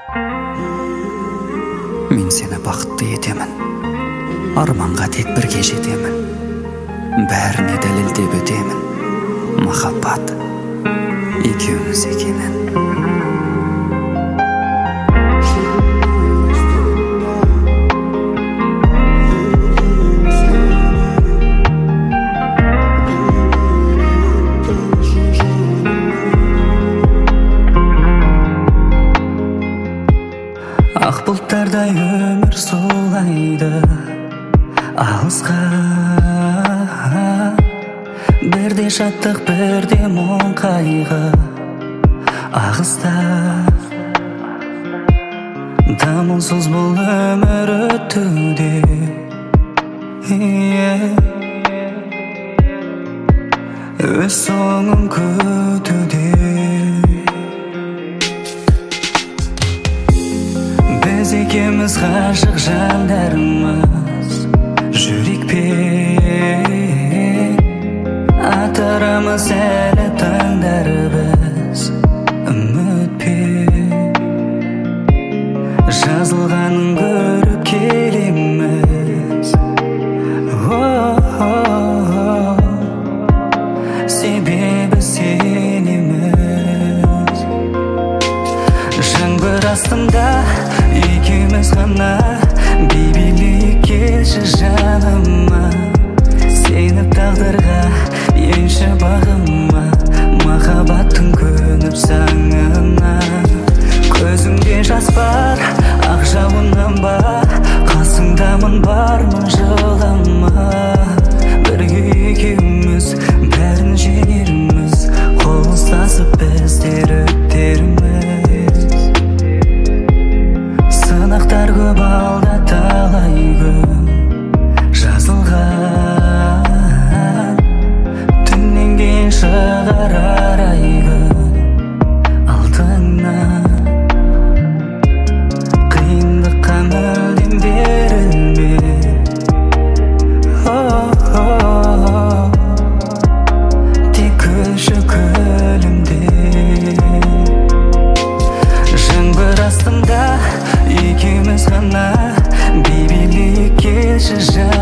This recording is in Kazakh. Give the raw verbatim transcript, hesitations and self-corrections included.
Мен сені бақытты етемін, арманға тек бірге жетемін, бәріне дәлелдеп өтемін, махаббат екеуміз екенін. Ақ бұлттардай өмір солайды алысқа, бірде шаттық бірде мұң қайғы ағыста. Дамылсыз бұл өмір өтуде, өз соңын күтуде. Біз екеуміз ғашық жандармыз, жүрекпен атарамыз әлі таңдар біз үмітпен. Жазылғанын көріп келеміз, себебі сенеміз. Жаңбыр астында екеуміз ғана, бейбілейік келші жаныма. Сеніп тағдырға енші бағыма, махаббаттың көніп саңына. Көзіңде жас бар, ақ жауыннан ба, қасыңдамын бармын жылама. Бірге екеуміз бәрін жеңерміз, қол ұстасып біздер өтерміз. Сынақтар көп алда талай күн жазылған, түннен кейін шығар арай күн алдыңнан. Қиындыққа мүлдем берілме, тек күлші күлімде. Жаңбыр астында екеуміз ғана, бейбілейік келші жаныма.